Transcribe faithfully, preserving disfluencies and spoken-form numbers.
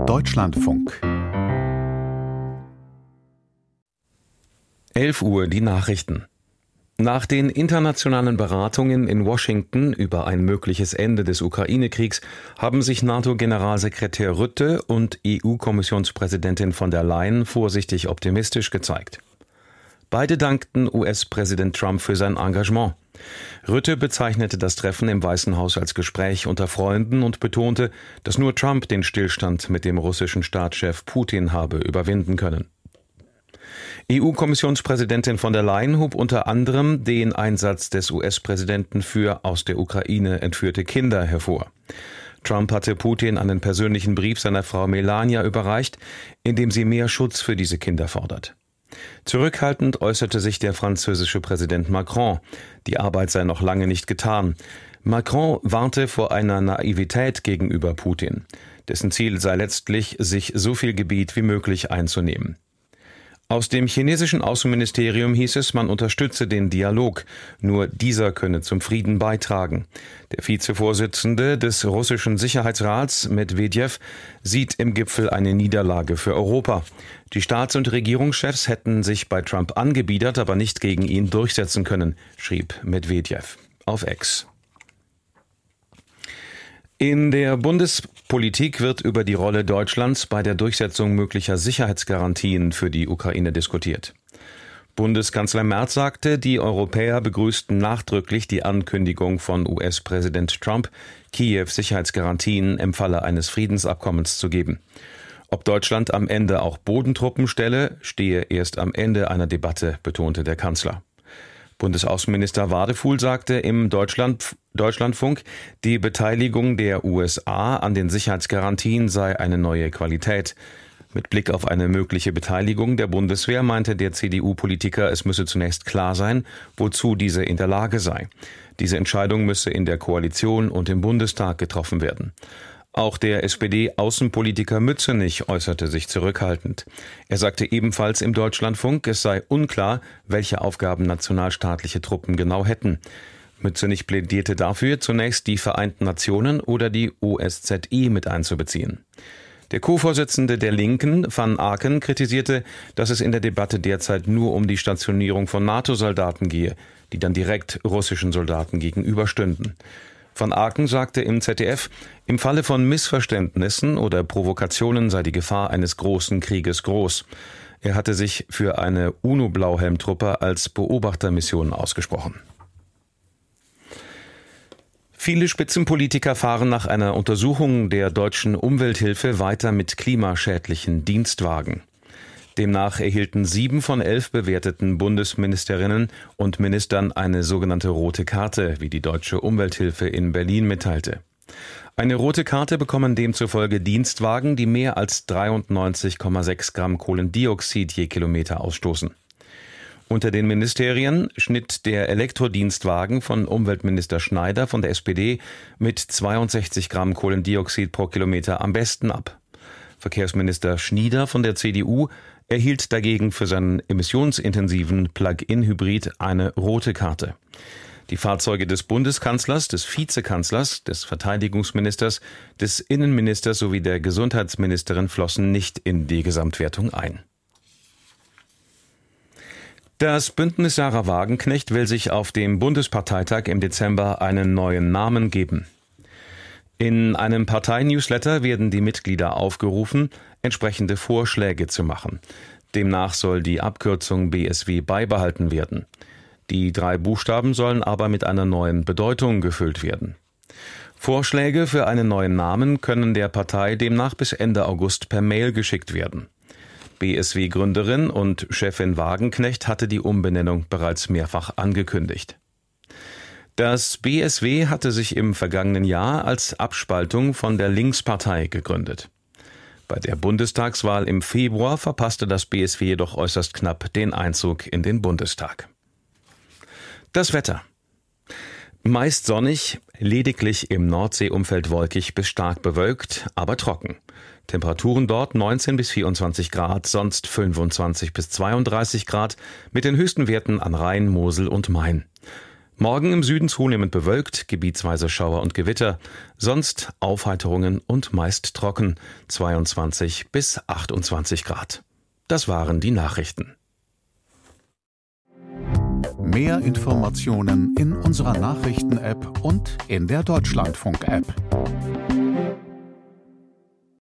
Deutschlandfunk. elf Uhr die Nachrichten. Nach den internationalen Beratungen in Washington über ein mögliches Ende des Ukraine-Kriegs haben sich NATO-Generalsekretär Rutte und E U-Kommissionspräsidentin von der Leyen vorsichtig optimistisch gezeigt. Beide dankten U S-Präsident Trump für sein Engagement. Rutte bezeichnete das Treffen im Weißen Haus als Gespräch unter Freunden und betonte, dass nur Trump den Stillstand mit dem russischen Staatschef Putin habe überwinden können. E U-Kommissionspräsidentin von der Leyen hob unter anderem den Einsatz des U S-Präsidenten für aus der Ukraine entführte Kinder hervor. Trump hatte Putin einen persönlichen Brief seiner Frau Melania überreicht, in dem sie mehr Schutz für diese Kinder fordert. Zurückhaltend äußerte sich der französische Präsident Macron. Die Arbeit sei noch lange nicht getan. Macron warnte vor einer Naivität gegenüber Putin. Dessen Ziel sei letztlich, sich so viel Gebiet wie möglich einzunehmen. Aus dem chinesischen Außenministerium hieß es, man unterstütze den Dialog. Nur dieser könne zum Frieden beitragen. Der Vizevorsitzende des russischen Sicherheitsrats, Medwedew, sieht im Gipfel eine Niederlage für Europa. Die Staats- und Regierungschefs hätten sich bei Trump angebiedert, aber nicht gegen ihn durchsetzen können, schrieb Medwedew auf X. In der Bundespolitik wird über die Rolle Deutschlands bei der Durchsetzung möglicher Sicherheitsgarantien für die Ukraine diskutiert. Bundeskanzler Merz sagte, die Europäer begrüßten nachdrücklich die Ankündigung von U S-Präsident Trump, Kiew Sicherheitsgarantien im Falle eines Friedensabkommens zu geben. Ob Deutschland am Ende auch Bodentruppen stelle, stehe erst am Ende einer Debatte, betonte der Kanzler. Bundesaußenminister Wadefuhl sagte im Deutschland, Deutschlandfunk, die Beteiligung der U S A an den Sicherheitsgarantien sei eine neue Qualität. Mit Blick auf eine mögliche Beteiligung der Bundeswehr meinte der C D U-Politiker, es müsse zunächst klar sein, wozu diese in der Lage sei. Diese Entscheidung müsse in der Koalition und im Bundestag getroffen werden. Auch der S P D-Außenpolitiker Mützenich äußerte sich zurückhaltend. Er sagte ebenfalls im Deutschlandfunk, es sei unklar, welche Aufgaben nationalstaatliche Truppen genau hätten. Mützenich plädierte dafür, zunächst die Vereinten Nationen oder die O S Z I mit einzubeziehen. Der Co-Vorsitzende der Linken, Van Aken, kritisierte, dass es in der Debatte derzeit nur um die Stationierung von NATO-Soldaten gehe, die dann direkt russischen Soldaten gegenüberstünden. Van Aken sagte im Z D F, im Falle von Missverständnissen oder Provokationen sei die Gefahr eines großen Krieges groß. Er hatte sich für eine UNO-Blauhelmtruppe als Beobachtermission ausgesprochen. Viele Spitzenpolitiker fahren nach einer Untersuchung der deutschen Umwelthilfe weiter mit klimaschädlichen Dienstwagen. Demnach erhielten sieben von elf bewerteten Bundesministerinnen und Ministern eine sogenannte rote Karte, wie die Deutsche Umwelthilfe in Berlin mitteilte. Eine rote Karte bekommen demzufolge Dienstwagen, die mehr als dreiundneunzig Komma sechs Gramm Kohlendioxid je Kilometer ausstoßen. Unter den Ministerien schnitt der Elektrodienstwagen von Umweltminister Schneider von der S P D mit zweiundsechzig Gramm Kohlendioxid pro Kilometer am besten ab. Verkehrsminister Schnieder von der C D U erhielt dagegen für seinen emissionsintensiven Plug-in-Hybrid eine rote Karte. Die Fahrzeuge des Bundeskanzlers, des Vizekanzlers, des Verteidigungsministers, des Innenministers sowie der Gesundheitsministerin flossen nicht in die Gesamtwertung ein. Das Bündnis Sarah Wagenknecht will sich auf dem Bundesparteitag im Dezember einen neuen Namen geben. In einem Parteinewsletter werden die Mitglieder aufgerufen, entsprechende Vorschläge zu machen. Demnach soll die Abkürzung B S W beibehalten werden. Die drei Buchstaben sollen aber mit einer neuen Bedeutung gefüllt werden. Vorschläge für einen neuen Namen können der Partei demnach bis Ende August per Mail geschickt werden. B S W-Gründerin und Chefin Wagenknecht hatte die Umbenennung bereits mehrfach angekündigt. Das B S W hatte sich im vergangenen Jahr als Abspaltung von der Linkspartei gegründet. Bei der Bundestagswahl im Februar verpasste das B S W jedoch äußerst knapp den Einzug in den Bundestag. Das Wetter. Meist sonnig, lediglich im Nordseeumfeld wolkig bis stark bewölkt, aber trocken. Temperaturen dort neunzehn bis vierundzwanzig Grad, sonst fünfundzwanzig bis zweiunddreißig Grad, mit den höchsten Werten an Rhein, Mosel und Main. Morgen im Süden zunehmend bewölkt, gebietsweise Schauer und Gewitter, sonst Aufheiterungen und meist trocken, zweiundzwanzig bis achtundzwanzig Grad. Das waren die Nachrichten. Mehr Informationen in unserer Nachrichten-App und in der Deutschlandfunk-App.